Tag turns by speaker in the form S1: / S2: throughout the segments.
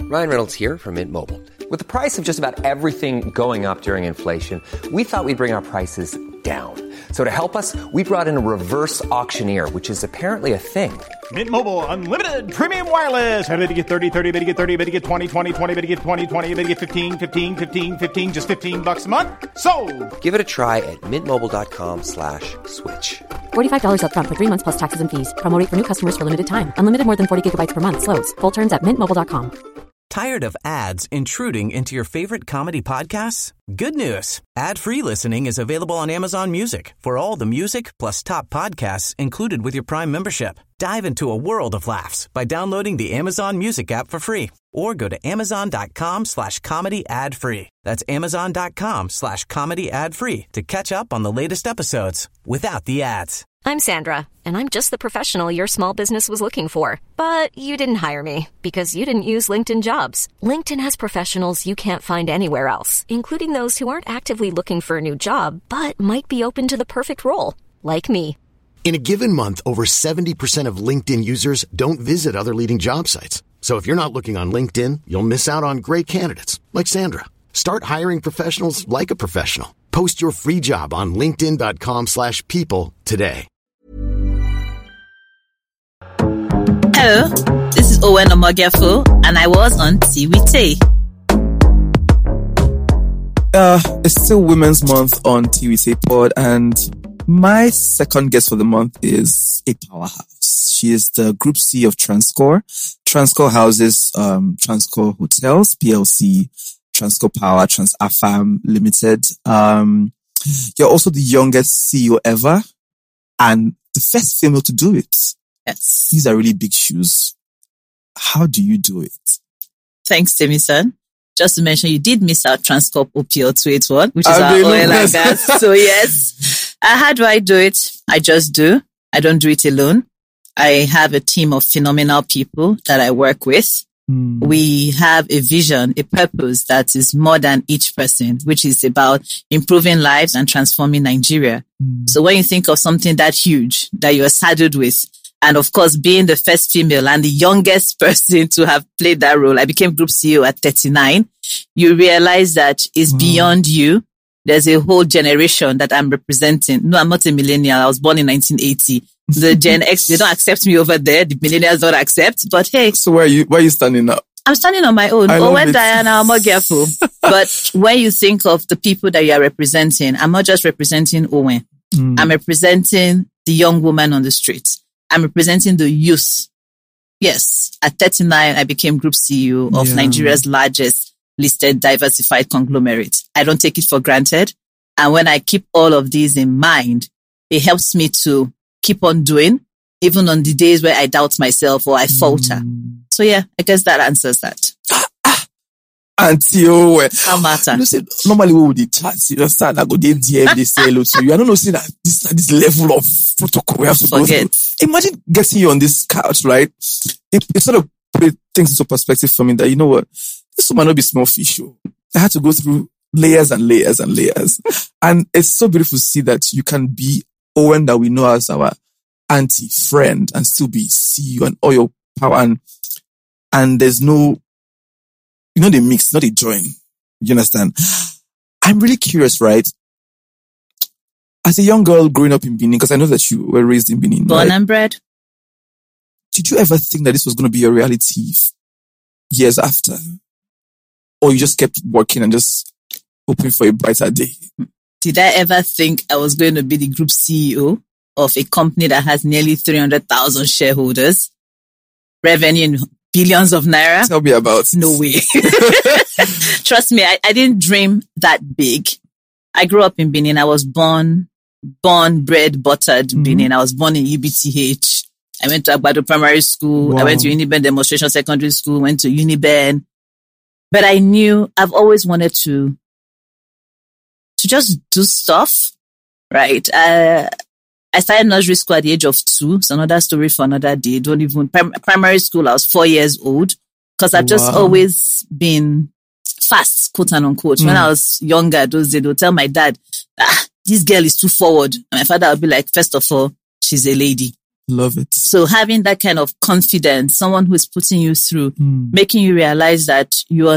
S1: Ryan Reynolds here from Mint Mobile. With the price of just about everything going up during inflation, we thought we'd bring our prices down. So to help us, we brought in a reverse auctioneer, which is apparently a thing.
S2: Mint Mobile Unlimited Premium Wireless. How to get 30, 30, bit to get 30, bit to get 20, 20, 20, bit to get 20, 20, bit to get 15, 15, 15, 15, just $15 a month? Sold!
S1: Give it a try at mintmobile.com/switch.
S3: $45 up front for 3 months plus taxes and fees. Promo rate for new customers for limited time. Unlimited more than 40 gigabytes per month. Slows full terms at mintmobile.com.
S4: Tired of ads intruding into your favorite comedy podcasts? Good news. Ad-free listening is available on Amazon Music for all the music plus top podcasts included with your Prime membership. Dive into a world of laughs by downloading the Amazon Music app for free or go to amazon.com/comedy ad-free. That's amazon.com/comedy ad-free to catch up on the latest episodes without the ads.
S5: I'm Sandra, and I'm just the professional your small business was looking for. But you didn't hire me because you didn't use LinkedIn Jobs. LinkedIn has professionals you can't find anywhere else, including those who aren't actively looking for a new job, but might be open to the perfect role, like me.
S6: In a given month, over 70% of LinkedIn users don't visit other leading job sites. So if you're not looking on LinkedIn, you'll miss out on great candidates like Sandra. Start hiring professionals like a professional. Post your free job on linkedin.com/people today.
S7: Hello, this is Owen Omogiafo, and I was on TWT.
S8: It's still Women's Month on TWT Pod, and my second guest for the month is a powerhouse. She is the Group C of Transcore. Transcore houses Transcore Hotels, PLC, Transcore Power, TransAfam Limited. You're also the youngest CEO ever and the first female to do it.
S7: Yes.
S8: These are really big shoes. How do you do it?
S7: Thanks, Timmy-san. Just to mention, you did miss out Transcorp OPL 281, which is our oil and gas. So yes. How do I do it? I just do. I don't do it alone. I have a team of phenomenal people that I work with. We have a vision, a purpose that is more than each person, which is about improving lives and transforming Nigeria. So when you think of something that huge that you're saddled with, and of course, being the first female and the youngest person to have played that role, I became Group CEO at 39. You realize that it's beyond you. There's a whole generation that I'm representing. No, I'm not a millennial. I was born in 1980. The Gen X, they don't accept me over there. The millennials don't accept. But hey.
S8: So where are you standing now?
S7: I'm standing on my own. Owen Diana Omogiafo. But when you think of the people that you are representing, I'm not just representing Owen. I'm representing the young woman on the street. I'm representing the youth. Yes. At 39, I became Group CEO of Nigeria's largest listed diversified conglomerate. I don't take it for granted. And when I keep all of these in mind, it helps me to keep on doing, even on the days where I doubt myself or I falter. So yeah, I guess that answers that.
S8: Auntie Owen.
S7: How matter?
S8: You say, normally we would chat, you understand, I go there, DM, they say hello to you. I don't know, see that this level of protocol we have to go through. Imagine getting you on this couch, right? It sort of put things into perspective for me that, you know what, this might not be small fish. I had to go through layers and layers and layers. And it's so beautiful to see that you can be Owen that we know as our auntie, friend, and still be CEO and all your power. And there's no, you know, they mix, not they join. You understand? I'm really curious, right? As a young girl growing up in Benin, because I know that you were raised in Benin.
S7: Born and bred.
S8: Did you ever think that this was going to be a reality years after? Or you just kept working and just hoping for a brighter day?
S7: Did I ever think I was going to be the Group CEO of a company that has nearly 300,000 shareholders? Revenue in billions of naira?
S8: Tell me about it.
S7: No way. Trust me, I didn't dream that big. I grew up in Benin. I was born, bred, buttered Benin. I was born in UBTH. I went to Agbado Primary School. Wow. I went to Uniben Demonstration Secondary School, went to Uniben. But I knew I've always wanted to just do stuff, right? I started nursery school at the age of 2. It's another story for another day. Don't even, primary school, I was 4 years old because I've just always been fast, quote and unquote. When I was younger, those days, they'll tell my dad, this girl is too forward. And my father would be like, first of all, she's a lady.
S8: Love it.
S7: So having that kind of confidence, someone who is putting you through, making you realize that you're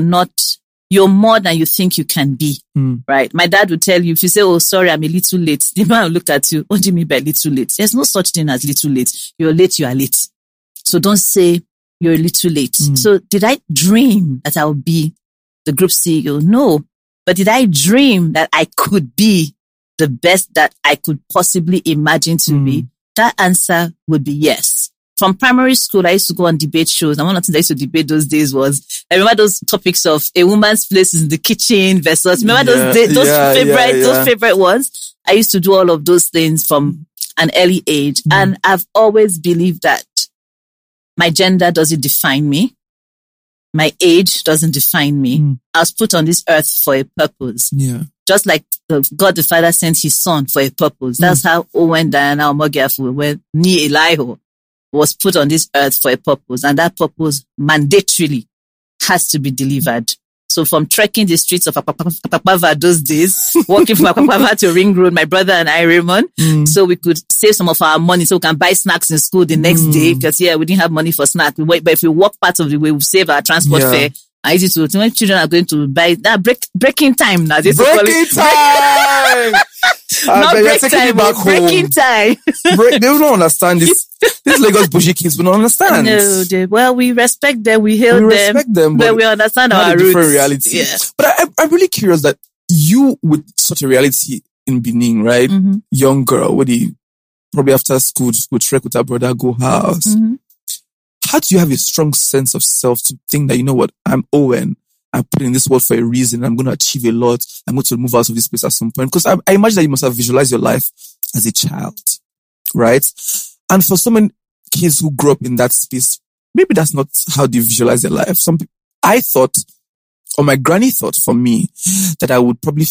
S7: more than you think you can be, right? My dad would tell you, if you say, oh, sorry, I'm a little late, the man will look at you. What do you mean by little late? There's no such thing as little late. You're late, you are late. So don't say you're a little late. So did I dream that I would be the group CEO? No. But did I dream that I could be the best that I could possibly imagine to be? That answer would be yes. From primary school, I used to go on debate shows. And one of the things I used to debate those days was, I remember those topics of a woman's place in the kitchen versus, remember those favorite ones? I used to do all of those things from an early age. And I've always believed that my gender doesn't define me. My age doesn't define me. I was put on this earth for a purpose.
S8: Yeah.
S7: Just like God the Father sent his son for a purpose. That's how Owen Diana Omogiafu, when Ni Elihu was put on this earth for a purpose. And that purpose mandatorily has to be delivered. So from trekking the streets of Apapava those days, walking from Apapava to Ring Road, my brother and I, Raymond, so we could save some of our money so we can buy snacks in school the next day. Because we didn't have money for snacks. But if we walk part of the way, we save our transport fare. I used to, when children are going to buy, breaking time now.
S8: Breaking time!
S7: Not break time, but breaking time.
S8: They don't understand this. These Lagos Bougie kids will not understand.
S7: No, we respect them, we hail them. We respect them, but we understand our roots.
S8: Different reality. Yeah. But I'm really curious that you, with such a reality in Benin, right? Young girl, probably after school, go trek with her brother, go house. How do you have a strong sense of self to think that, you know what, I'm Owen, I'm put in this world for a reason, I'm going to achieve a lot, I'm going to move out of this place at some point? Because I imagine that you must have visualized your life as a child, right? And for so many kids who grew up in that space, maybe that's not how they visualize their life. I thought, or my granny thought for me, that I would probably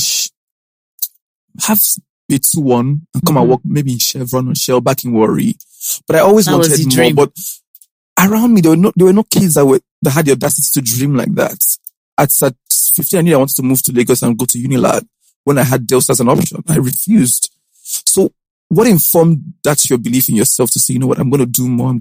S8: have a 2-1 and come and work maybe in Chevron or Shell back in Warri. But I always wanted more. But around me, there were no kids that had the audacity to dream like that. At 15, I knew I wanted to move to Lagos and go to Unilag. When I had Delta as an option, I refused. So what informed that your belief in yourself to say, you know what, I'm going to do more,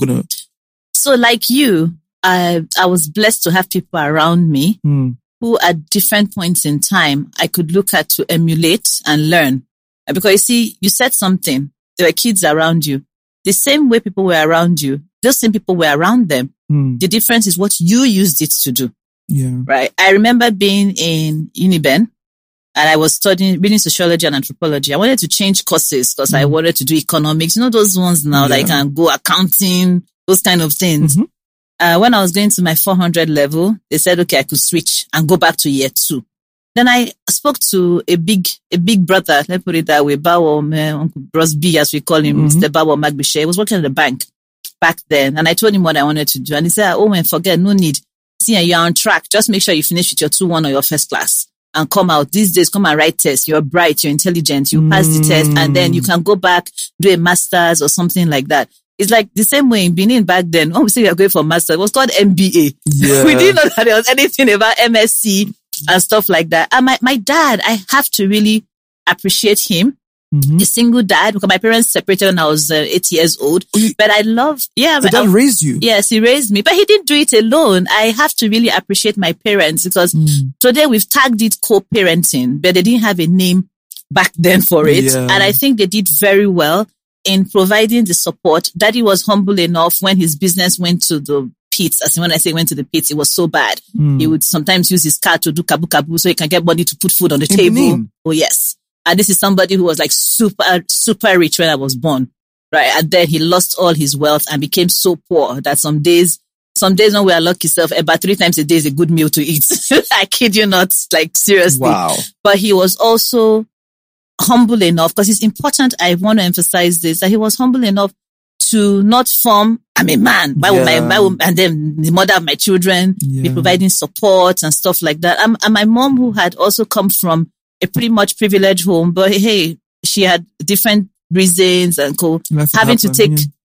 S8: So like you, I was blessed to have people around me who at different points in time, I could look at to emulate and learn. Because you see, you said something, there were kids around you. The same way people were around you, those same people were around them. The difference is what you used it to do. Yeah.
S7: Right. I remember being in Uniben and I was reading sociology and anthropology. I wanted to change courses because I wanted to do economics. You know, those ones now, like can go accounting, those kind of things. When I was going to my 400 level, they said, okay, I could switch and go back to year 2. Then I spoke to a big brother, let's put it that way, Uncle Bros B, as we call him, Mr. Bawo Magbishe. He was working at the bank back then. And I told him what I wanted to do. And he said, oh man, forget, no need. See, you're on track. Just make sure you finish with your 2-1 or your first class and come out. These days, come and write tests. You're bright, you're intelligent, you pass the test, and then you can go back, do a master's or something like that. It's like the same way in Benin back then. When we say we are going for master, it was called MBA. Yeah. We didn't know that there was anything about MSc and stuff like that. And my dad, I have to really appreciate him. A single dad, because my parents separated when I was 8 years old. But I love,
S8: my dad raised you?
S7: Yes, he raised me. But he didn't do it alone. I have to really appreciate my parents because today we've tagged it co-parenting, but they didn't have a name back then for it. Yeah. And I think they did very well in providing the support. Daddy was humble enough when his business went to the pits. As when I say went to the pits, it was so bad. He would sometimes use his car to do kabu so he can get money to put food on the table.
S8: Benin.
S7: Oh, yes. And this is somebody who was like super rich when I was born, right? And then he lost all his wealth and became so poor that some days when we are lucky about 3 times a day is a good meal to eat. I kid you not, like seriously.
S8: Wow.
S7: But he was also humble enough, because it's important, I want to emphasize this, that he was humble enough to not form, I'm a man, why would and then the mother of my children be providing support and stuff like that. And my mom, who had also come from a pretty much privileged home, but hey, she had different reasons and having to take,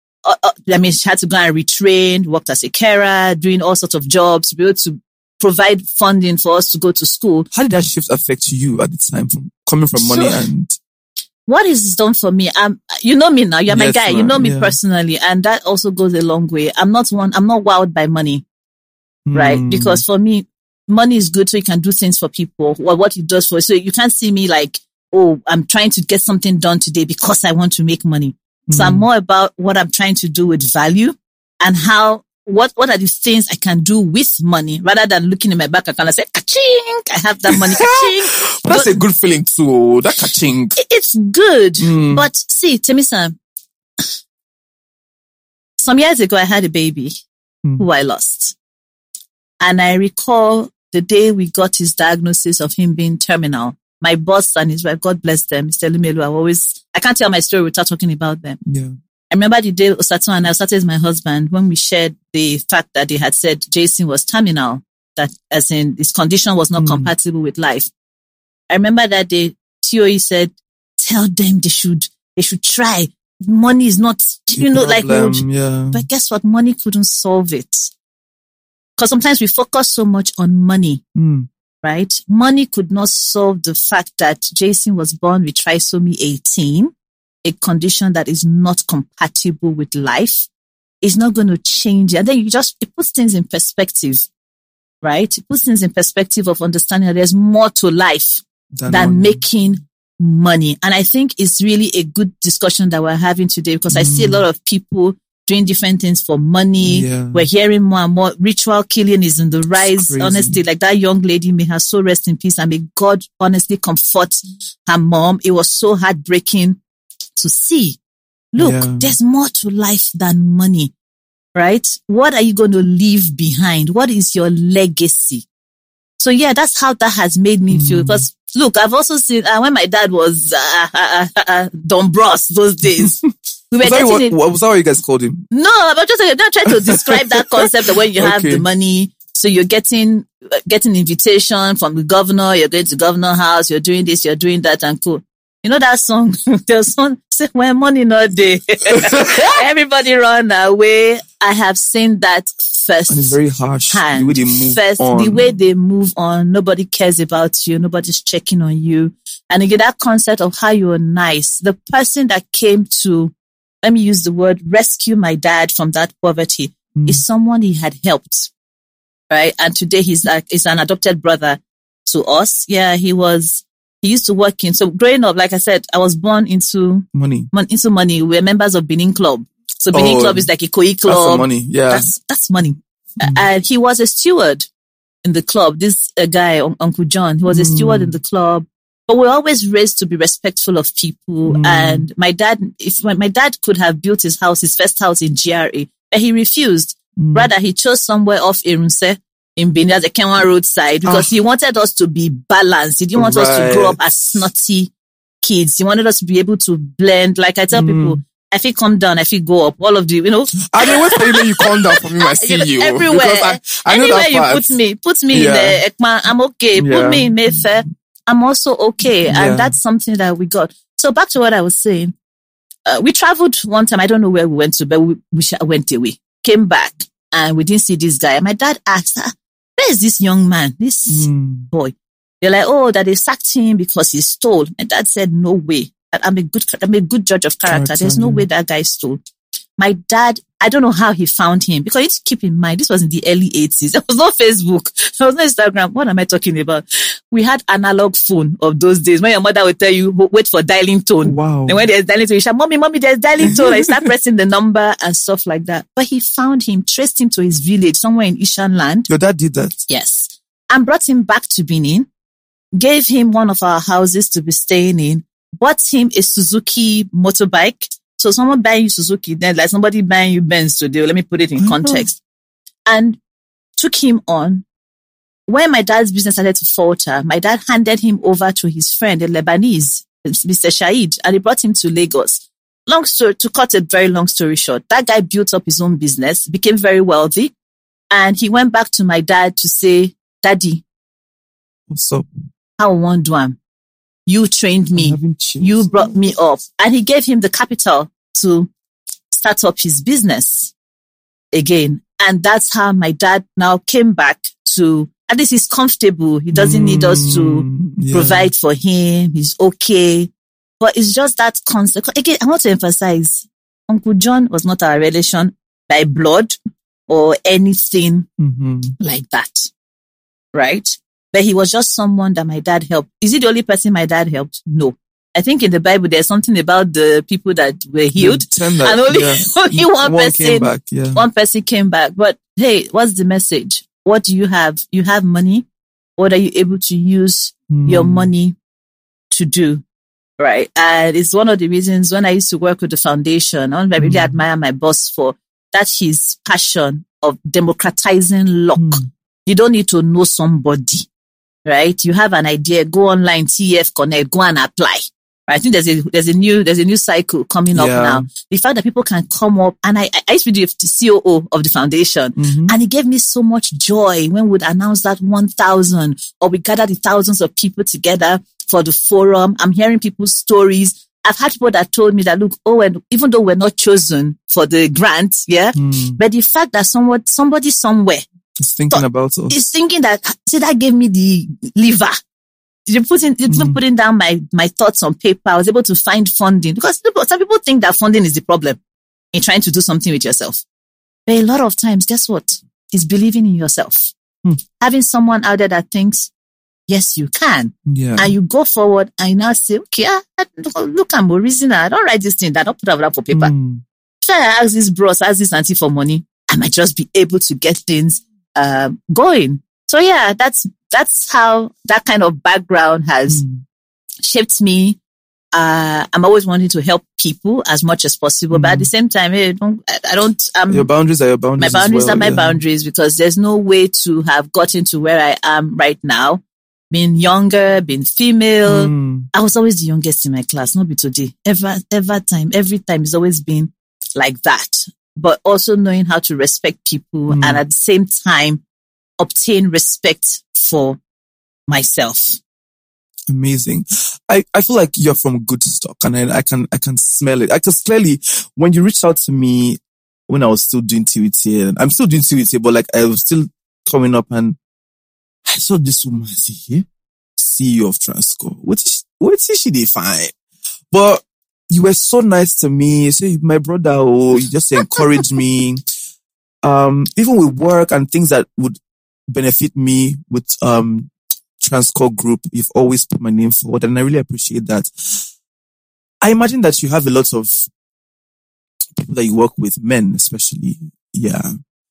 S7: she had to go and retrain, worked as a carer, doing all sorts of jobs to be able to provide funding for us to go to school.
S8: How did that shift affect you at the time, from coming from money and?
S7: what is done for me, you know me now, you're my guy, you know me personally, and that also goes a long way. I'm not wowed by money, right? Because for me, money is good so you can do things for people, or what it does for you. So you can't see me like, oh, I'm trying to get something done today because I want to make money. So I'm more about what I'm trying to do with value and what are the things I can do with money rather than looking in my bank account and say, ka-ching, I have that money, ka-ching.
S8: That's a good feeling too, that ka-ching.
S7: It's good. But see, Temi-san, some years ago I had a baby who I lost. And I recall the day we got his diagnosis of him being terminal. My boss and his wife, God bless them, Mr. Lumelu, I can't tell my story without talking about them.
S8: Yeah.
S7: I remember the day Osatu is my husband, when we shared the fact that they had said Jason was terminal, that as in his condition was not compatible with life. I remember that day, TOE said, tell them they should try. Money is not, but guess what? Money couldn't solve it. Because sometimes we focus so much on money, right? Money could not solve the fact that Jason was born with trisomy 18, a condition that is not compatible with life. It's not going to change it. And then it puts things in perspective, right? It puts things in perspective of understanding that there's more to life than making money. And I think it's really a good discussion that we're having today, because I see a lot of people doing different things for money. Yeah. We're hearing more and more ritual killing is in the rise. Honestly, like that young lady, may her soul rest in peace, and may God honestly comfort her mom. It was so heartbreaking to see. Look, there's more to life than money, right? What are you going to leave behind? What is your legacy? So yeah, that's how that has made me feel. Because look, I've also seen when my dad was Don Bros those days. We were
S8: was that what you guys called him?
S7: No, I'm just not trying to describe that concept of when you have the money. So you're getting invitation from the governor, you're going to the governor house, you're doing this, you're doing that, and cool. You know that song? There's one say, when money not there. Everybody run away. I have seen that first.
S8: And it's very harsh. The way they move on.
S7: The way they move on. Nobody cares about you. Nobody's checking on you. And again, that concept of how you're nice. The person that came to, let me use the word, rescue my dad from that poverty is someone he had helped. Right? And today he's an adopted brother to us. Yeah, he used to work in, so growing up, like I said, I was born into money. We're members of Benin Club. So Benin Club is like a Koi club.
S8: That's money, yeah.
S7: That's money. And he was a steward in the club. This guy, Uncle John, he was a steward in the club. But we're always raised to be respectful of people. And my dad could have built his first house in GRA, but he refused. Rather, he chose somewhere off Irunse in Benin, the Kenwan roadside, because he wanted us to be balanced. He didn't want us to grow up as snotty kids. He wanted us to be able to blend. Like I tell people, I feel come down, I feel go up. All of you,
S8: I mean, wait for you when you come down for me, I see you.
S7: Everywhere. I know anywhere you put me in the Ekman, I'm okay. Put me in Mayfair, I'm also okay. And that's something that we got. So back to what I was saying. We traveled one time. I don't know where we went to, but we went away. Came back and we didn't see this guy. And my dad asked, where is this young man, this boy? They're like, oh, that they sacked him because he stole. My dad said, no way. I'm a good judge of character. There's no way that guy stole. My dad, I don't know how he found him, because you need to keep in mind, this was in the early 80s. There was no Facebook. There was no Instagram. What am I talking about? We had analog phone of those days when your mother would tell you, wait for dialing tone. Wow. And when there's dialing tone, you shout, mommy, there's dialing tone. I start pressing the number and stuff like that. But he found him, traced him to his village somewhere in Ishan land.
S8: Your dad did that?
S7: Yes. And brought him back to Benin, gave him one of our houses to be staying in, bought him a Suzuki motorbike. So someone buying you Suzuki, then like somebody buying you Benz today. Let me put it in context. And took him on. When my dad's business started to falter, my dad handed him over to his friend, a Lebanese, Mr. Shahid, and he brought him to Lagos. To cut a very long story short, that guy built up his own business, became very wealthy, and he went back to my dad to say, Daddy,
S8: what's up?
S7: How want do am? You trained me. You brought me up. And he gave him the capital to start up his business again. And that's how my dad now came back to, at least he's comfortable. He doesn't need us to provide for him. He's okay. But it's just that concept. Again, I want to emphasize, Uncle John was not our relation by blood or anything like that. Right? But he was just someone that my dad helped. Is he the only person my dad helped? No. I think in the Bible, there's something about the people that were healed. And only one person came back. But hey, what's the message? What do you have? You have money. What are you able to use your money to do? Right. And it's one of the reasons when I used to work with the foundation, I really admire my boss for that, his passion of democratizing luck. You don't need to know somebody, right? You have an idea, go online, TF Connect, go and apply. I think there's a new cycle coming up now. The fact that people can come up, and I used to be the COO of the foundation, and it gave me so much joy when we would announce that 1,000, or we gather the thousands of people together for the forum. I'm hearing people's stories. I've had people that told me that, look, and even though we're not chosen for the grant, but the fact that somebody somewhere
S8: is thinking about us,
S7: is thinking that, see, that gave me the liver. You're putting down my thoughts on paper. I was able to find funding, because some people think that funding is the problem in trying to do something with yourself. But a lot of times, guess what? It's believing in yourself. Having someone out there that thinks, yes, you can. Yeah. And you go forward and you now say, okay, look, I'm a reasoner. I don't write this thing. I don't put that for paper. If I ask this bros, ask this auntie for money, I might just be able to get things going. So yeah, that's how that kind of background has shaped me. I'm always wanting to help people as much as possible, but at the same time, your boundaries are your boundaries. My boundaries are my boundaries, because there's no way to have gotten to where I am right now. Being younger, being female, I was always the youngest in my class, not be today. Every time, it's always been like that. But also knowing how to respect people and at the same time obtain respect for myself.
S8: Amazing. I feel like you're from good stock, and I can smell it. Because clearly, when you reached out to me when I was still doing TUT, and I'm still doing TUT, but like I was still coming up, and I saw this woman here, CEO of Transcorp. What is she define? But you were so nice to me. Say, my brother, you just encouraged me. Even with work and things that would benefit me with Transcorp Group, you've always put my name forward, and I really appreciate that. I imagine that you have a lot of people that you work with, men especially. Yeah.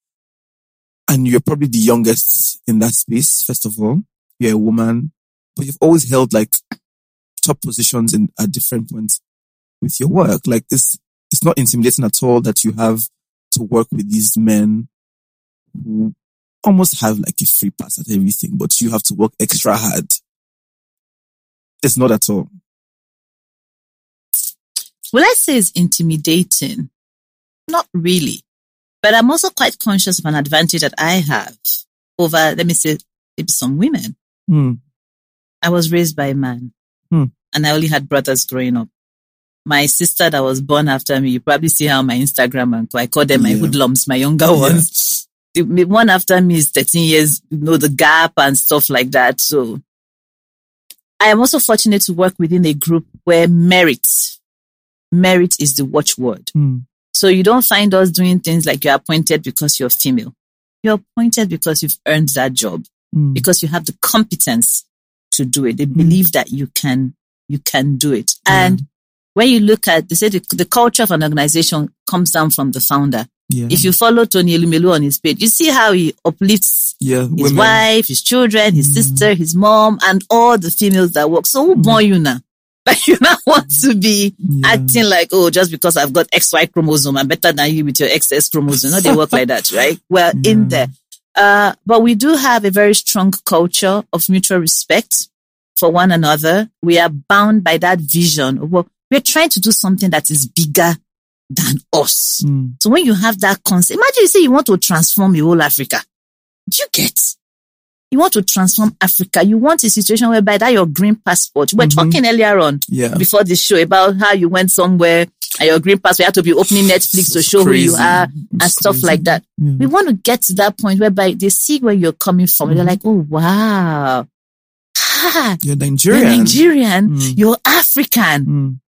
S8: And you're probably the youngest in that space, first of all. You're a woman, but you've always held like top positions at different points with your work. Like it's not intimidating at all that you have to work with these men who almost have like a free pass at everything, but you have to work extra hard. It's not at all.
S7: Well, I say it's intimidating. Not really. But I'm also quite conscious of an advantage that I have over, let me say, maybe some women. I was raised by a man, and I only had brothers growing up. My sister that was born after me, you probably see her on my Instagram, and I call them my hoodlums, my younger ones. The one after me is 13 years, the gap and stuff like that. So I am also fortunate to work within a group where merit is the watchword. So you don't find us doing things like you're appointed because you're female. You're appointed because you've earned that job, because you have the competence to do it. They believe that you can do it. And when you look at, they say the culture of an organization comes down from the founder. Yeah. If you follow Tony Elumelu on his page, you see how he uplifts his wife, his children, his sister, his mom, and all the females that work. So who born you now? But you now want to be acting like, just because I've got XY chromosome, I'm better than you with your XX chromosome. No, they work like that, right? Well, in there. But we do have a very strong culture of mutual respect for one another. We are bound by that vision. We're trying to do something that is bigger than us. So when you have that concept, imagine you say you want to transform the whole Africa. You get? You want to transform Africa. You want a situation whereby that your green passport. We're talking earlier on before the show about how you went somewhere and your green passport, you have to be opening Netflix to show who you are and stuff like that. We want to get to that point whereby they see where you're coming from. They're like, oh, wow.
S8: You're Nigerian.
S7: You're African.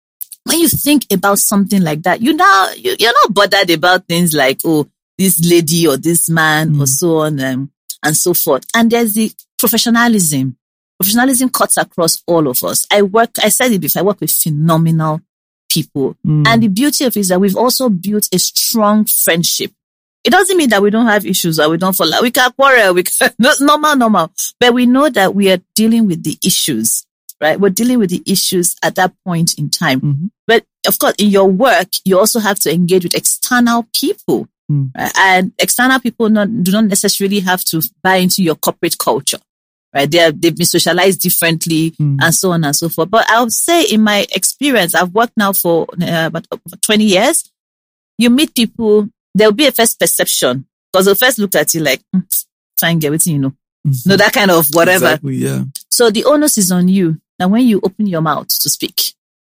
S7: when you think about something like that, you're not bothered about things like, oh, this lady or this man or so on and so forth. And there's the professionalism. Professionalism cuts across all of us. I said it before, I work with phenomenal people. And the beauty of it is that we've also built a strong friendship. It doesn't mean that we don't have issues or we don't fall out. We can quarrel, normal. But we know that we are dealing with the issues, right? We're dealing with the issues at that point in time. But of course, in your work, you also have to engage with external people. Right? And external people do not necessarily have to buy into your corporate culture. Right? They've been socialized differently and so on and so forth. But I would say in my experience, I've worked now for about 20 years. You meet people, there'll be a first perception because they'll first look at you like, try and get with you, know, that kind of whatever.
S8: Exactly, yeah.
S7: So the onus is on you. Now, when you open your mouth to speak,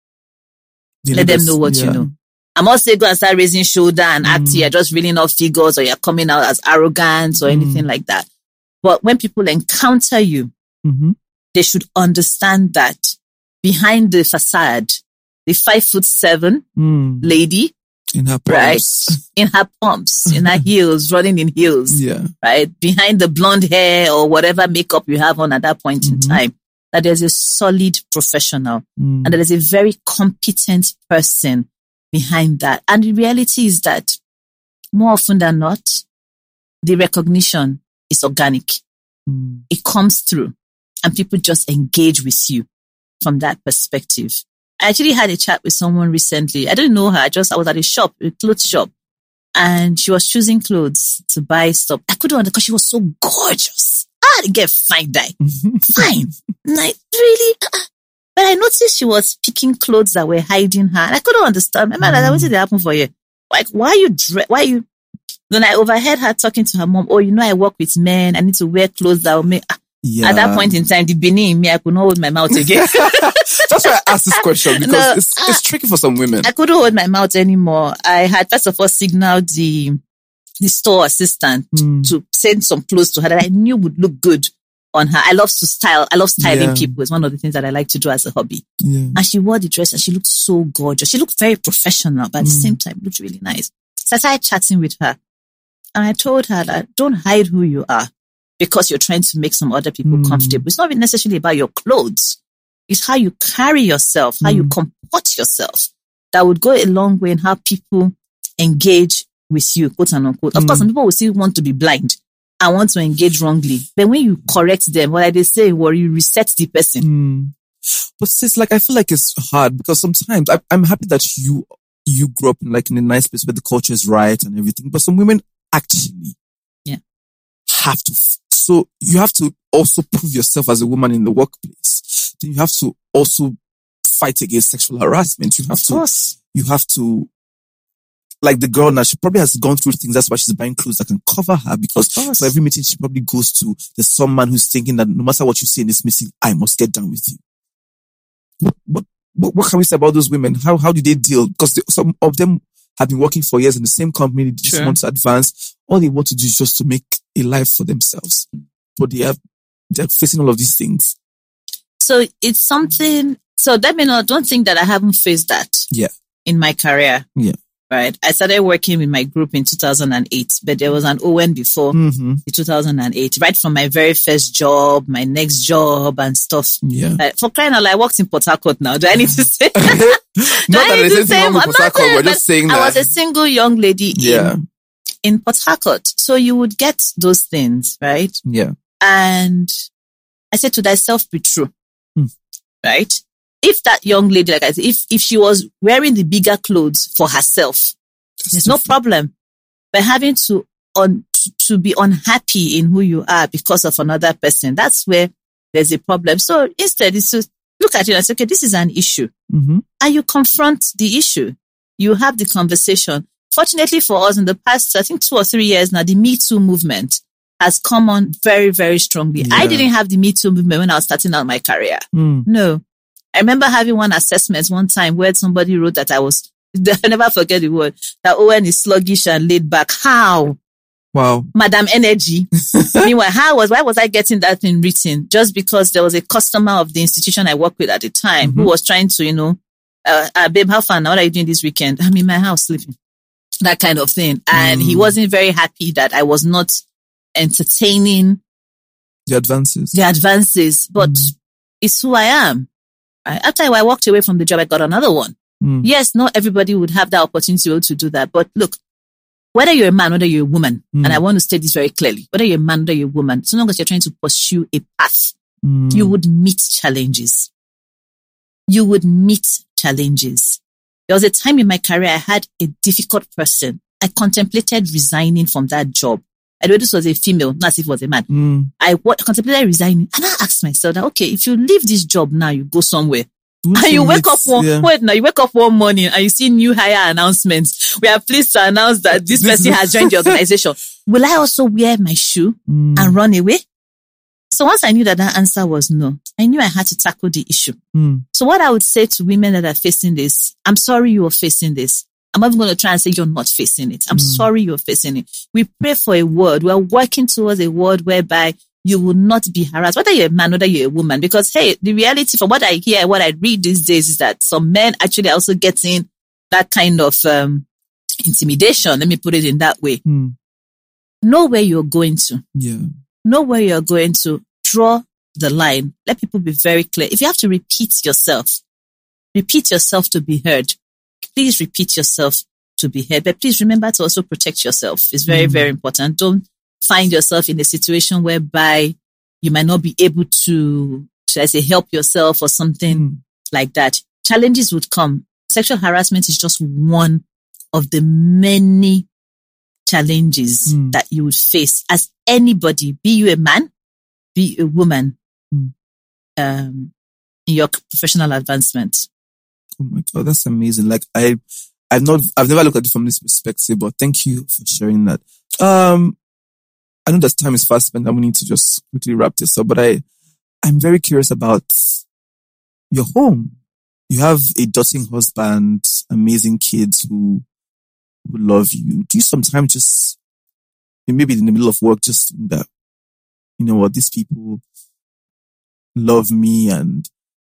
S7: let them know what you know. I'm not saying go and start raising shoulder and act you're just reeling off figures or you're coming out as arrogant or anything like that. But when people encounter you, they should understand that behind the facade, the 5'7" lady,
S8: in her pumps,
S7: right? In her pumps, in her heels, running in heels, right? Behind the blonde hair or whatever makeup you have on at that point in time, that there's a solid professional and there is a very competent person behind that. And the reality is that more often than not, the recognition is organic. It comes through and people just engage with you from that perspective. I actually had a chat with someone recently. I didn't know her. I was at a clothes shop, and she was choosing clothes to buy stuff. I couldn't understand because she was so gorgeous. I had to get fine dye. Fine. Like, really? But I noticed she was picking clothes that were hiding her. And I couldn't understand. My man, what did that happen for you? Like, why you? Then I overheard her talking to her mom. Oh, I work with men. I need to wear clothes that will make. At that point in time, the Benin in me, I could not hold my mouth again.
S8: That's why I asked this question because it's tricky for some women.
S7: I couldn't hold my mouth anymore. I had first of all signaled the store assistant to send some clothes to her that I knew would look good on her. I love to style. I love styling people. It's one of the things that I like to do as a hobby. And she wore the dress and she looked so gorgeous. She looked very professional, but at the same time, looked really nice. So I started chatting with her and I told her that don't hide who you are because you're trying to make some other people comfortable. It's not necessarily about your clothes. It's how you carry yourself, how you comport yourself that would go a long way in how people engage with you, quote and unquote. Of course, some people will still want to be blind and want to engage wrongly. But when you correct them, what they say, you reset the person.
S8: But sis, I feel like it's hard because sometimes I'm happy that you grew up in a nice place where the culture is right and everything. But some women actually have to. So you have to also prove yourself as a woman in the workplace. Then you have to also fight against sexual harassment. You have to, like the girl now, she probably has gone through things. That's why she's buying clothes that can cover her because for every meeting she probably goes to, there's some man who's thinking that no matter what you say in this meeting, I must get down with you. What can we say about those women? How do they deal? Because some of them have been working for years in the same company. They just want to advance. All they want to do is just to make a life for themselves. But they're facing all of these things.
S7: So it's something. So don't think that I haven't faced that. In my career. Right. I started working with my group in 2008, but there was an ON before the 2008, right from my very first job, my next job and stuff. For crying out loud, I worked in Port Harcourt now. Do I need to say?
S8: Not that there's anything wrong with Port Harcourt, we're just saying that.
S7: I was a single young lady in Port Harcourt. So you would get those things, right? And I said to thyself, be true. Right? If that young lady, like I said, if she was wearing the bigger clothes for herself, there's no problem. But having to be unhappy in who you are because of another person, that's where there's a problem. So instead, it's to look at it and say, okay, this is an issue. And you confront the issue. You have the conversation. Fortunately for us, in the past, I think 2 or 3 years now, the Me Too movement has come on very, very strongly. I didn't have the Me Too movement when I was starting out my career. No. I remember having one assessment one time where somebody wrote that I never forget the word, that Owen is sluggish and laid back. How?
S8: Wow.
S7: Madam Energy. Meanwhile, why was I getting that thing written? Just because there was a customer of the institution I worked with at the time who was trying to, babe, how fun? What are you doing this weekend? I'm in my house sleeping. That kind of thing. And he wasn't very happy that I was not entertaining
S8: the advances.
S7: But it's who I am. Right? After I walked away from the job, I got another one. Yes, not everybody would have that opportunity to do that. But look, whether you're a man, whether you're a woman, and I want to state this very clearly, whether you're a man, whether you're a woman, so long as you're trying to pursue a path, you would meet challenges. There was a time in my career I had a difficult person. I contemplated resigning from that job. I know this was a female, not as if it was a man. I contemplated resigning, and I asked myself that, okay, if you leave this job now, you go somewhere. And you wake up you wake up one morning and you see new hire announcements. We are pleased to announce that this person has joined the organization. Will I also wear my shoe and run away? So once I knew that answer was no, I knew I had to tackle the issue. So what I would say to women that are facing this, I'm sorry you are facing this. I'm not going to try and say you're not facing it. I'm sorry you're facing it. We pray for a world. We're working towards a world whereby you will not be harassed, whether you're a man, whether you're a woman. Because, hey, the reality from what I hear, what I read these days is that some men actually also getting that kind of intimidation. Let me put it in that way. Know where you're going to. Know where you're going to. Draw the line. Let people be very clear. If you have to repeat yourself to be heard. Please repeat yourself to be heard. But please remember to also protect yourself. It's very, very important. Don't find yourself in a situation whereby you might not be able to, should I say, help yourself or something like that. Challenges would come. Sexual harassment is just one of the many challenges that you would face as anybody, be you a man, be a woman, in your professional advancement.
S8: Oh my God, that's amazing. Like I've never looked at it from this perspective, but thank you for sharing that. I know that time is fast spent and we need to just quickly wrap this up, but I'm very curious about your home. You have a doting husband, amazing kids who love you. Do you sometimes just, maybe in the middle of work, just think that, you know what, these people love me and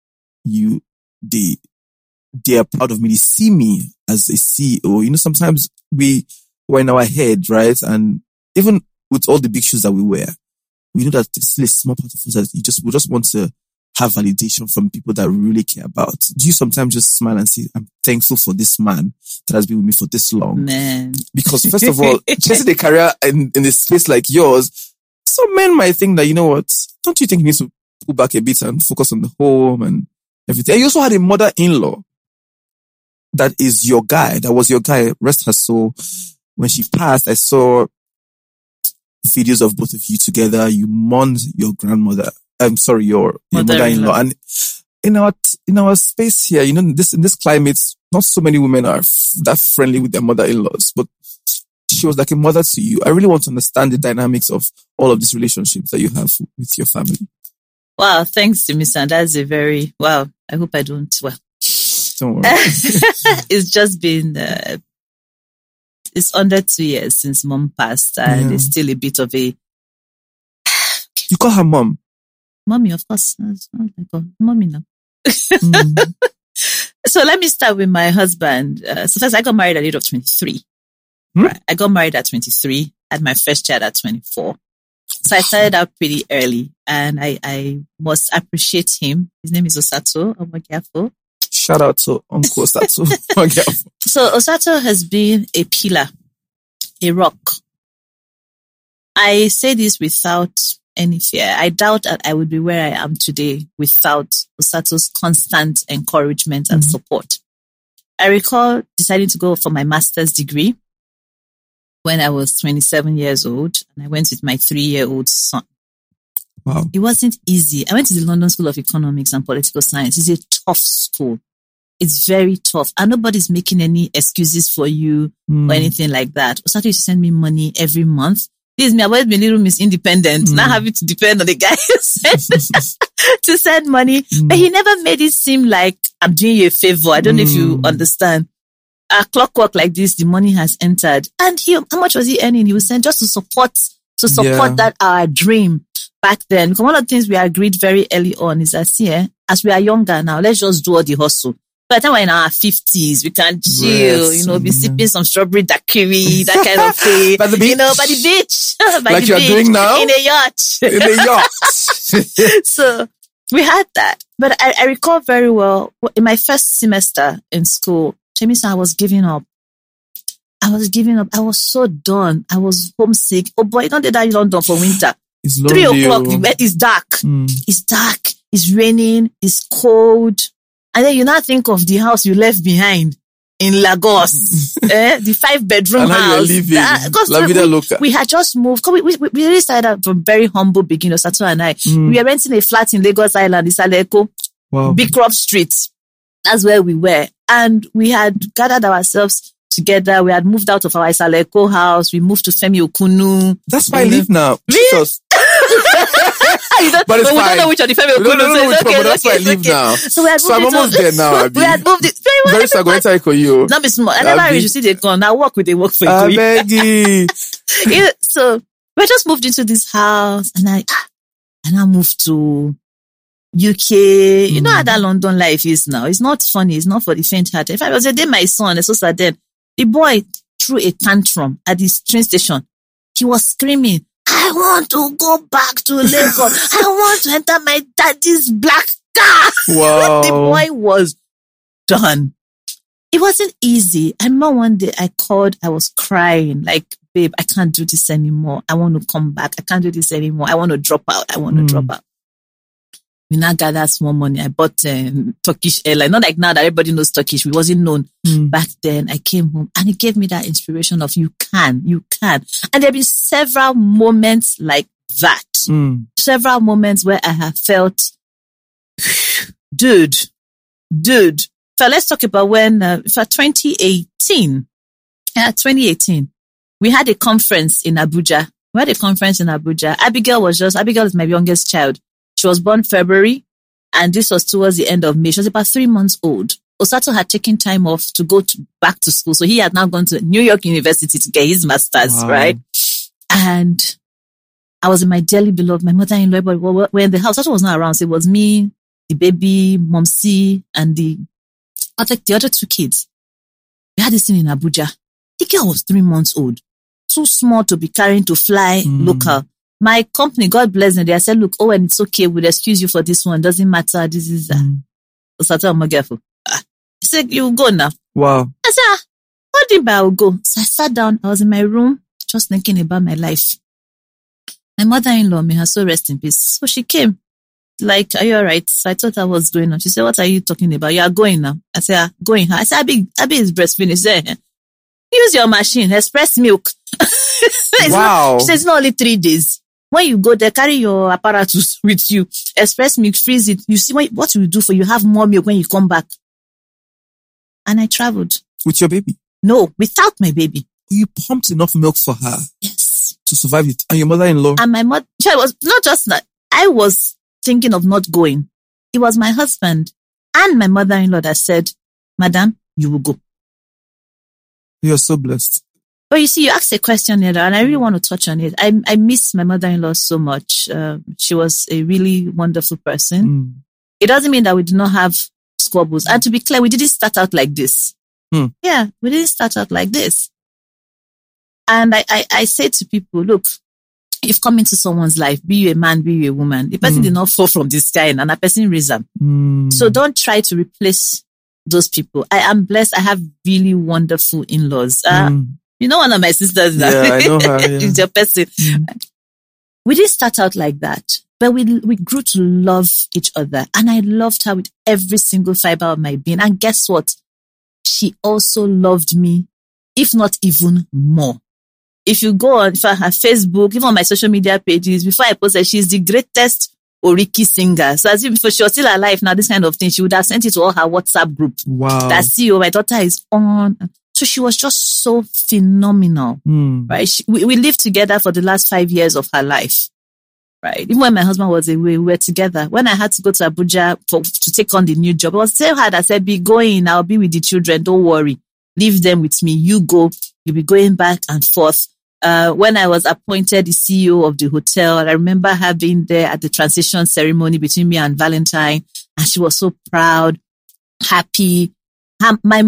S8: they are proud of me. They see me as a CEO. You know, sometimes we're in our head, right? And even with all the big shoes that we wear, we know that there's still a small part of us that we just want to have validation from people that we really care about. Do you sometimes just smile and say, I'm thankful for this man that has been with me for this long?
S7: Man.
S8: Because first of all, chasing a career in a space like yours, some men might think that, you know what, don't you think you need to pull back a bit and focus on the home and everything? And you also had a mother-in-law that is your guy, that was your guy, rest her soul. When she passed, I saw videos of both of you together. You mourned your grandmother. I'm sorry, your mother-in-law. And in our space here, you know, in this climate, not so many women are that friendly with their mother-in-laws, but she was like a mother to you. I really want to understand the dynamics of all of these relationships that you have with your family.
S7: Wow, thanks, Timisan. That's I hope I don't. Well,
S8: don't worry.
S7: It's just been, it's under 2 years since mom passed, and it's still a bit of a.
S8: You call her mom?
S7: Mommy, of course. Mommy now. So let me start with my husband. So first, I got married at the age of 23. Right. I got married at 23, had my first child at 24. So I started out pretty early, and I must appreciate him. His name is Osato Omogiafo.
S8: Shout out to Uncle Osato Omogiafo.
S7: So Osato has been a pillar, a rock. I say this without any fear. I doubt that I would be where I am today without Osato's constant encouragement and support. I recall deciding to go for my master's degree when I was 27 years old, and I went with my 3-year-old son.
S8: Wow.
S7: It wasn't easy. I went to the London School of Economics and Political Science. It's a tough school. It's very tough. And nobody's making any excuses for you or anything like that. Osato used to send me money every month. This is me. I've always been a little Miss Independent, not having to depend on the guy to send money. But he never made it seem like I'm doing you a favor. I don't know if you understand. A clockwork like this, the money has entered. And how much was he earning? He was sent just to support that our dream back then. Because one of the things we agreed very early on is that, as we are younger now, let's just do all the hustle. By the time we're in our 50s, we can chill, be sipping some strawberry daiquiri, that kind of thing.
S8: By the beach?
S7: By the beach.
S8: Like you're doing now?
S7: In a yacht.
S8: In a yacht.
S7: So we had that. But I recall very well, in my first semester in school, I was giving up. I was so done. I was homesick. Oh boy, don't do that in London for winter.
S8: It's
S7: 3 o'clock, it's dark. It's dark. It's raining. It's cold. And then you now think of the house you left behind in Lagos, the 5-bedroom house. We had just moved. We really started from very humble beginners, Sato and I. We were renting a flat in Lagos Island, Isaleko, Big Crop Street. That's where we were. And we had gathered ourselves together. We had moved out of our Isaleko house. We moved to Femi Okunu.
S8: That's why I live now. Jesus. But it's fine.
S7: We don't know which of the Femi Okunu.
S8: But that's why I live now. So I'm almost there now.
S7: We had moved it.
S8: Very soon, I'm going to Ikoyo.
S7: Not be small. I never reached. You see, they gone. I work with the work for Ikoyo. So we just moved into this house, and I moved to UK. You know how that London life is now. It's not funny. It's not for the faint-hearted. If I was a day, my son, so sad then, the boy threw a tantrum at this train station. He was screaming, I want to go back to Lagos. I want to enter my daddy's black car.
S8: Wow.
S7: The boy was done. It wasn't easy. I remember one day I called, I was crying, like, babe, I can't do this anymore. I want to come back. I can't do this anymore. I want to drop out. We now gathered small money. I bought Turkish airline. Not like now that everybody knows Turkish. We wasn't known back then. I came home and it gave me that inspiration of you can. And there have been several moments like that. Several moments where I have felt, dude. So let's talk about when, for 2018, we had a conference in Abuja. Abigail is my youngest child. She was born February, and this was towards the end of May. She was about 3 months old. Osato had taken time off to go back to school. So he had now gone to New York University to get his master's, right? And I was in my dearly beloved, my mother-in-law, but we're in the house. Osato was not around. So it was me, the baby, Momsi, and the other 2 kids. We had this thing in Abuja. The girl was 3 months old. Too small to be carrying to fly local. My company, God bless them, they said, look, and it's okay, we'll excuse you for this one. Doesn't matter. This is He said, you go now.
S8: Wow.
S7: I said, what do you mean I'll go? So I sat down. I was in my room, just thinking about my life. My mother-in-law, may her soul rest in peace. So she came. Like, are you all right? So I thought I was going on. She said, what are you talking about? You are going now. I said, going. I said, Abi is breastfeeding. She said, use your machine, express milk.
S8: Wow.
S7: She said, it's not only 3 days. When you go there, carry your apparatus with you. Express milk, freeze it. You see what you do for you. Have more milk when you come back. And I traveled.
S8: With your baby?
S7: No, without my baby.
S8: You pumped enough milk for her?
S7: Yes.
S8: To survive it. And your mother-in-law?
S7: And my mother, it was not just that. I was thinking of not going. It was my husband and my mother-in-law that said, Madam, you will go.
S8: You're so blessed.
S7: But you see, you asked a question here, and I really want to touch on it. I miss my mother-in-law so much. She was a really wonderful person. It doesn't mean that we do not have squabbles. And to be clear, we didn't start out like this. Yeah, we didn't start out like this. And I say to people, look, you've come into someone's life, be you a man, be you a woman. The person did not fall from the sky and a person raised them. So don't try to replace those people. I am blessed. I have really wonderful in-laws. You know one of my sisters now.
S8: Yeah, I know her. Yeah.
S7: She's your person. We didn't start out like that, but we grew to love each other. And I loved her with every single fiber of my being. And guess what? She also loved me, if not even more. If you go on her Facebook, even on my social media pages, before I posted, she's the greatest Oriki singer. So as if she was still alive now, this kind of thing, she would have sent it to all her WhatsApp group.
S8: Wow.
S7: That CEO, my daughter is on. So she was just so phenomenal, right? We lived together for the last 5 years of her life, right? Even when my husband was away, we were together. When I had to go to Abuja to take on the new job, it was so hard. I said, be going, I'll be with the children. Don't worry. Leave them with me. You go. You'll be going back and forth. When I was appointed the CEO of the hotel, I remember her being there at the transition ceremony between me and Valentine. And she was so proud, happy. my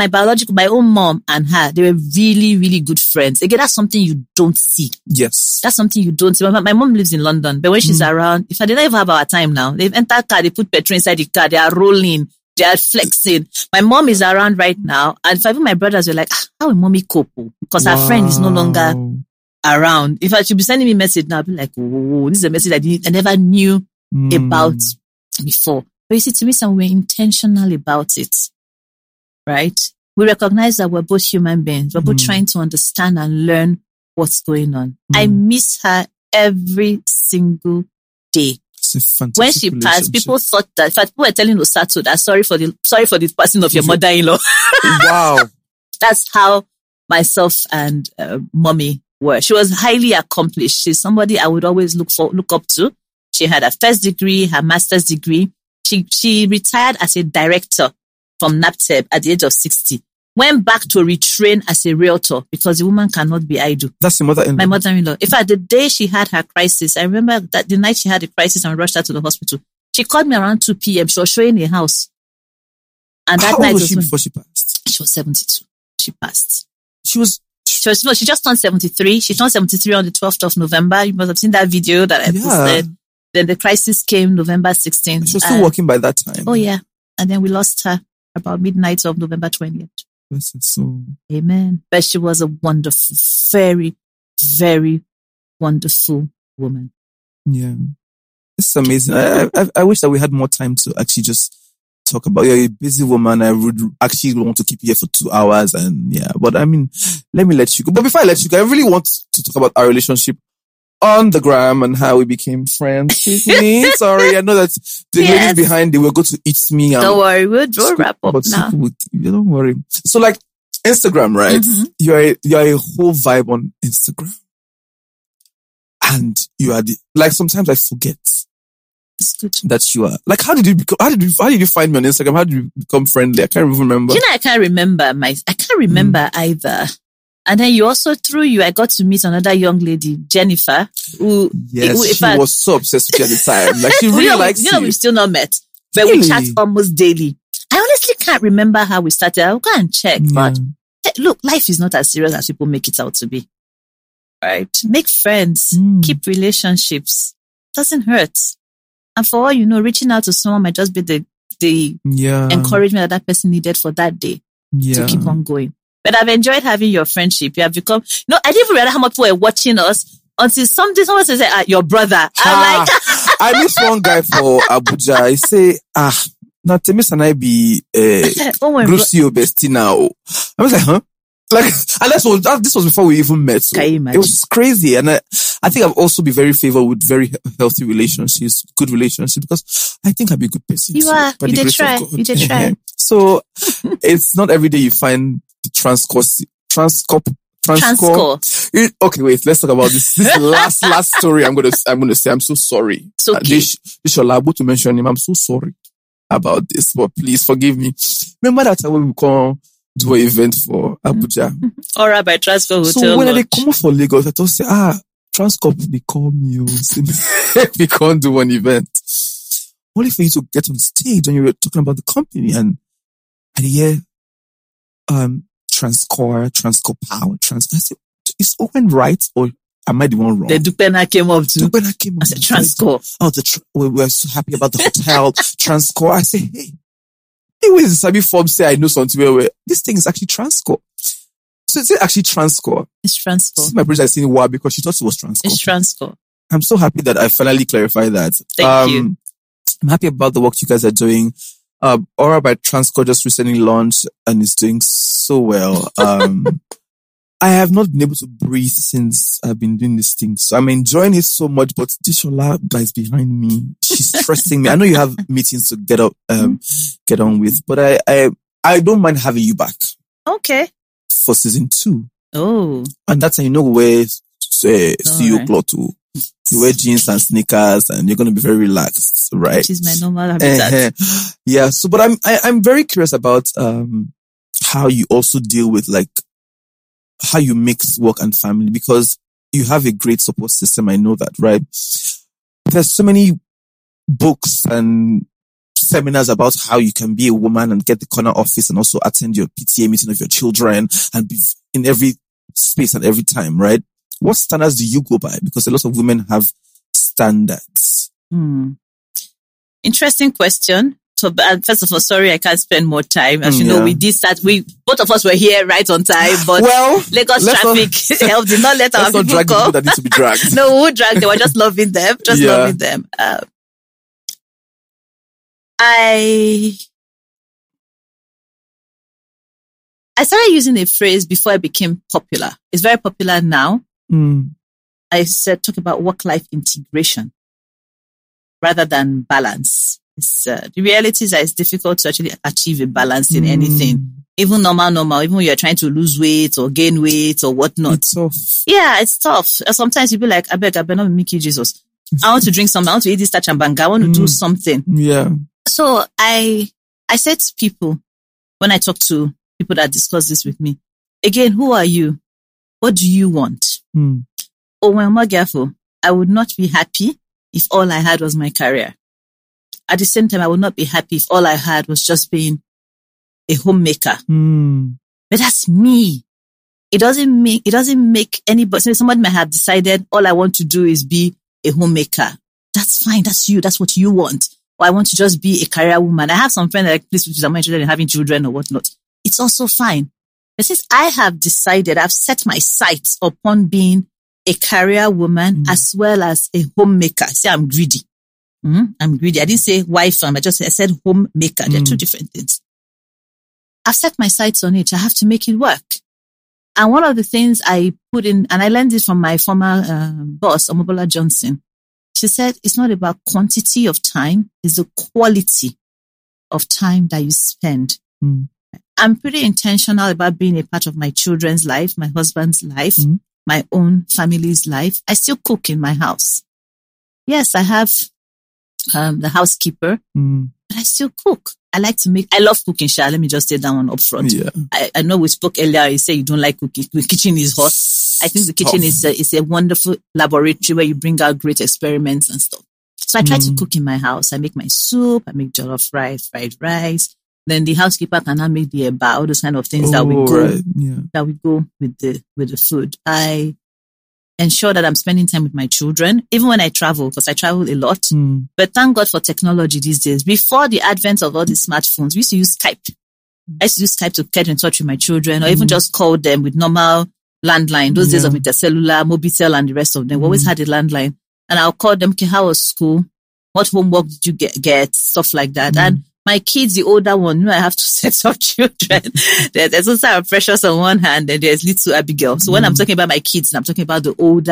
S7: own mom and her, they were really, really good friends. Again, that's something you don't see.
S8: Yes.
S7: That's something you don't see. My mom lives in London, but when she's around, if I didn't even have our time now, they've entered car, they put petrol inside the car, they are rolling, they are flexing. My mom is around right now, and even my brothers were like, how will mommy cope? Because her friend is no longer around. If I should be sending me a message now, I'll be like, oh, this is a message I never knew about before. But you see, to me, we're intentional about it. Right? We recognize that we're both human beings. We're both trying to understand and learn what's going on. I miss her every single day. When she passed, people thought that, in fact, people were telling Osato that sorry for the passing of your mother-in-law.
S8: Wow.
S7: That's how myself and mommy were. She was highly accomplished. She's somebody I would always look up to. She had a first degree, her master's degree. She retired as a director from NAPTEP at the age of 60. Went back to retrain as a realtor because the woman cannot be idle.
S8: That's your mother-in-law?
S7: My mother-in-law. In fact, the day she had her crisis, I remember that the night she had the crisis and rushed her to the hospital. She called me around 2 p.m. She was showing a house. And that night
S8: was she before she passed?
S7: She was 72. She passed.
S8: She
S7: just turned 73. She turned 73 on the 12th of November. You must have seen that video that I posted. Then the crisis came November 16th.
S8: She was still working by that time.
S7: Oh, yeah. And then we lost her about midnight of November 20th.
S8: Bless her soul.
S7: Amen. But she was a wonderful, very, very wonderful woman.
S8: Yeah. It's amazing. I wish that we had more time to actually just talk about. You're a busy woman. I would actually want to keep you here for 2 hours but I mean, let me let you go. But before I let you go, I really want to talk about our relationship on the gram and how we became friends. Sorry, I know that the ladies behind it will go to Eat Me.
S7: Don't worry, we'll wrap up now.
S8: Don't worry. So like Instagram, right? You're a whole vibe on Instagram. And you are sometimes I forget that you are like, how did you find me on Instagram? How did you become friendly? I can't even remember.
S7: I can't remember either. And then I got to meet another young lady, Jennifer, who
S8: was so obsessed with you at the time. Like she really likes you.
S7: We've still not met, but we chat almost daily. I honestly can't remember how we started. I'll go and check. But look, life is not as serious as people make it out to be. Right? Make friends, keep relationships. Doesn't hurt. And for all you know, reaching out to someone might just be the encouragement that person needed for that day to keep on going. But I've enjoyed having your friendship. You have become, I didn't even realize how much people were watching us until someone said, your brother. I'm like,
S8: I miss one guy for Abuja. He say, now Temis and I be, Brucio Besti now. I was like, huh? Like, and this was before we even met. So it was crazy. And I think I've also been very favored with very healthy relationships, good relationships, because I think I'd be a good person.
S7: You are. You did try.
S8: So it's not every day you find Transcore. Okay, wait. Let's talk about this last story. I'm gonna say. I'm so sorry.
S7: It's okay.
S8: This you're liable to mention him. I'm so sorry about this, but please forgive me. Remember that time when we come do an event for Abuja?
S7: Or by Transcorp Hotel.
S8: So when they come for Lagos, I just say, Transcorp, they call me. We can't do one event. Only for you to get on stage when you were talking about the company and hear Transcorp Power. I said, is Owen right or am I the one wrong?
S7: The Dupena came up too.
S8: Dupena came up.
S7: I said, Transcorp.
S8: We're so happy about the hotel. Transcorp. I said, hey, anyways, the Sabi form say I know something where this thing is actually Transcorp. So is it actually Transcorp?
S7: It's Transcorp.
S8: My brother is saying why because she thought it was Transcorp.
S7: It's Transcorp.
S8: I'm so happy that I finally clarified that.
S7: Thank you.
S8: I'm happy about the work you guys are doing. Aura by Transcorp just recently launched and is doing so well. I have not been able to breathe since I've been doing this thing. So I'm enjoying it so much, but Dishola is behind me. She's stressing me. I know you have meetings to get on with, but I don't mind having you back.
S7: Okay.
S8: For season 2.
S7: Oh.
S8: And that's how you know where CEO cloth to. You wear jeans and sneakers and you're going to be very relaxed, right?
S7: Which is my normal habitat.
S8: Yeah. So, but I'm very curious about, how you also deal with like, how you mix work and family because you have a great support system. I know that, right? There's so many books and seminars about how you can be a woman and get the corner office and also attend your PTA meeting of your children and be in every space at every time, right? What standards do you go by? Because a lot of women have standards.
S7: Interesting question. So, first of all, sorry, I can't spend more time. As you know, we did start, both of us were here right on time, but Lagos traffic did not let our people
S8: drag
S7: go.
S8: People that need to be dragged.
S7: No, who dragged? They were just loving them, loving them. I started using a phrase before I became popular. It's very popular now. I said, talk about work-life integration rather than balance. The reality is that it's difficult to actually achieve a balance in anything. Even normal, even when you're trying to lose weight or gain weight or whatnot.
S8: It's tough.
S7: Yeah, it's tough. Sometimes you'll be like, I better not make you Jesus. I want to drink something. I want to eat this touch and banga. I want to do something.
S8: Yeah.
S7: So I said to people, when I talk to people that discuss this with me, again, who are you? What do you want? Oh, when I'm more careful, I would not be happy if all I had was my career. At the same time, I would not be happy if all I had was just being a homemaker. But that's me. It doesn't make anybody, so somebody might have decided all I want to do is be a homemaker. That's fine. That's you. That's what you want. Or I want to just be a career woman. I have some friends that are like, please, I'm not interested in having children or whatnot. It's also fine. But since I have decided, I've set my sights upon being a career woman as well as a homemaker. See, I'm greedy. I'm greedy. I didn't say wife, I said homemaker. They're two different things. I've set my sights on it. I have to make it work. And one of the things I put in, and I learned it from my former boss, Omobola Johnson. She said, it's not about quantity of time, it's the quality of time that you spend. I'm pretty intentional about being a part of my children's life, my husband's life, my own family's life. I still cook in my house. Yes, I have the housekeeper, but I still cook. I love cooking, Sha. Let me just say that one up front. Yeah. I know we spoke earlier, you say you don't like cooking. The kitchen is hot. I think the kitchen is a wonderful laboratory where you bring out great experiments and stuff. So I try to cook in my house. I make my soup, I make jollof rice, fried rice. Then the housekeeper can now make the eba, all those kind of things that we go with the food. I ensure that I'm spending time with my children, even when I travel, because I travel a lot. But thank God for technology these days. Before the advent of all these smartphones, we used to use Skype. I used to use Skype to get in touch with my children, or even just call them with normal landline. Those days of Intercellular, Mobitel, and the rest of them. We always had a landline. And I'll call them, okay, how was school? What homework did you get? Stuff like that. And my kids, the older one, I have to set up children. There's also Precious on one hand, and there's little Abigail. So when I'm talking about my kids, I'm talking about the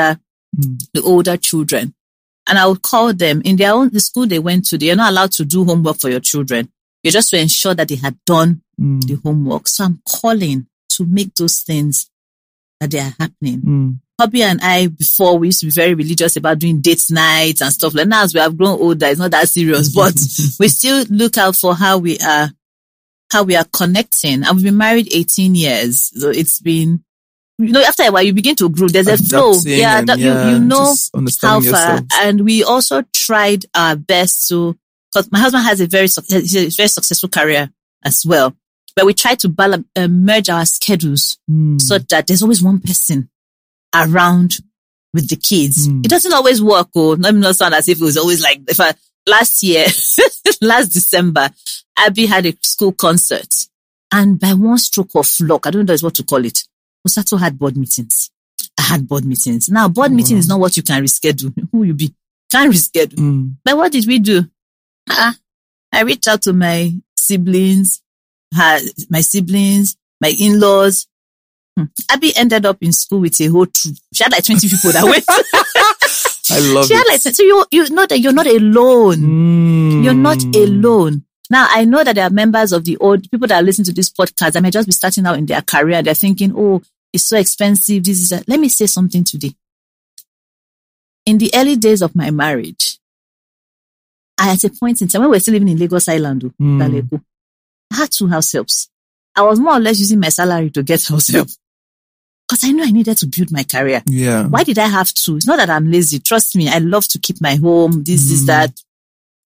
S7: older children. And I would call them in the school they went to. They're not allowed to do homework for your children. You're just to ensure that they had done the homework. So I'm calling to make those things that they are happening. Hubby and I, before, we used to be very religious about doing date nights and stuff like that. Now, as we have grown older, it's not that serious, but we still look out for how we are connecting. And we've been married 18 years. So it's been, after a while, you begin to grow. There's a flow. Yeah, you know how far. Yourself. And we also tried our best because my husband has a very successful career as well. But we try to merge our schedules so that there's always one person around with the kids. It doesn't always work. Let me not sound as if it was always like, last December, Abby had a school concert, and by one stroke of luck, I don't know what to call it, Osato had board meetings. I had board meetings. Now, board meeting is not what you can reschedule. Who you be? Can't reschedule. But what did we do? I reached out to my siblings, my in-laws. Abby ended up in school with a whole troop. She had like 20 people that went.
S8: I love it.
S7: So you know that you're not alone. You're not alone. Now, I know that there are members of the old people that are listening to this podcast that may just be starting out in their career. They're thinking, oh, it's so expensive. This is that. Let me say something today. In the early days of my marriage, at a point in time, when we were still living in Lagos Island, I had 2 house helps. I was more or less using my salary to get house help. Because I knew I needed to build my career. Yeah. Why did I have to? It's not that I'm lazy. Trust me, I love to keep my home, this, that.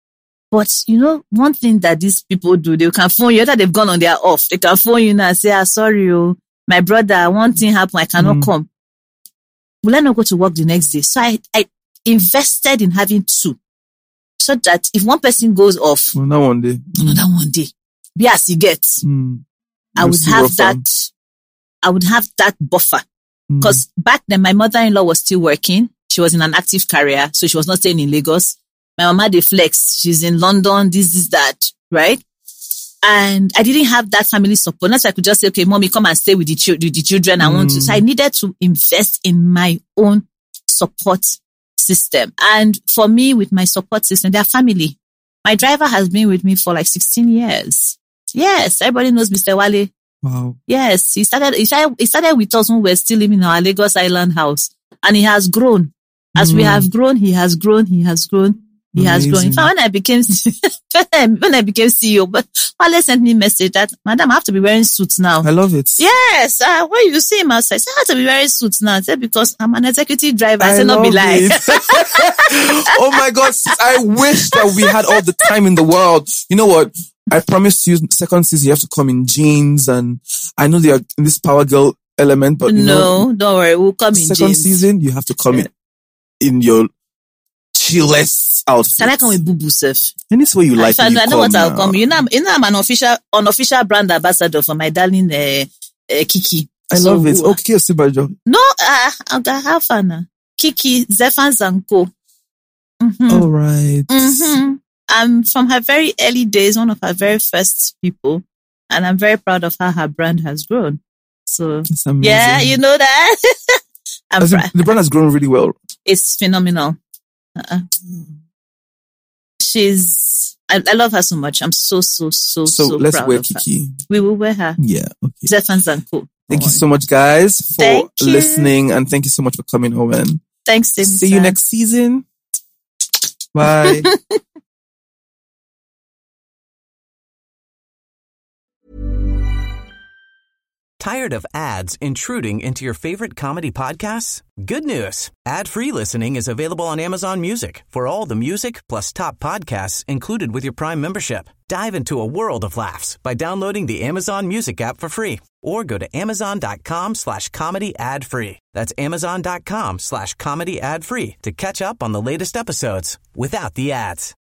S7: But one thing that these people do, they can phone you, after they've gone on their off, they can phone you now and say, sorry, my brother, one thing happened, I cannot come. Will I not go to work the next day? So I invested in having 2. So that if one person goes off,
S8: another one day,
S7: be as he gets, I would have that buffer. Because back then, my mother-in-law was still working. She was in an active career, so she was not staying in Lagos. My mama, they flex. She's in London, this, that, right? And I didn't have that family support. That's why I could just say, okay, mommy, come and stay with the children. I want to. So I needed to invest in my own support system. And for me, with my support system, they're family. My driver has been with me for like 16 years. Yes, everybody knows Mr. Wale.
S8: Wow.
S7: Yes, he started with us when we were still living in our Lagos Island house. And he has grown. As we have grown, he has grown. He has grown. In fact, when I became CEO, but Wale sent me a message that, Madam, I have to be wearing suits now.
S8: I love it.
S7: Yes. When you see him outside, I said, I have to be wearing suits now. I said, because I'm an executive driver. I said, not be like.
S8: Oh my God. I wish that we had all the time in the world. You know what? I promised you second season, you have to come in jeans, and I know they are in this Power Girl element, but
S7: no, don't worry. We'll come in jeans.
S8: Second season, you have to come in your chillest outfit.
S7: Can I come with Boo Sef?
S8: Any way you like.
S7: I know what I'll come. I'm an unofficial brand ambassador for my darling Kiki.
S8: I love it. Okay, Sibajo.
S7: No, I'll have fun. Kiki, Zephans and Co.
S8: All right.
S7: I'm from her very early days, one of her very first people, and I'm very proud of how her brand has grown. So, yeah, you know that.
S8: The brand has grown really well.
S7: It's phenomenal. I love her so much. I'm so
S8: let's
S7: proud
S8: wear
S7: of
S8: Kiki.
S7: Her. We will wear her.
S8: Yeah. Okay.
S7: Zephans and Co.
S8: Thank you so much, guys, for listening, and thank you so much for coming, Owen.
S7: Thanks, Timmy.
S8: See you next season. Bye.
S4: Tired of ads intruding into your favorite comedy podcasts? Good news. Ad-free listening is available on Amazon Music for all the music plus top podcasts included with your Prime membership. Dive into a world of laughs by downloading the Amazon Music app for free or go to amazon.com/comedy ad-free. That's amazon.com/comedy ad-free to catch up on the latest episodes without the ads.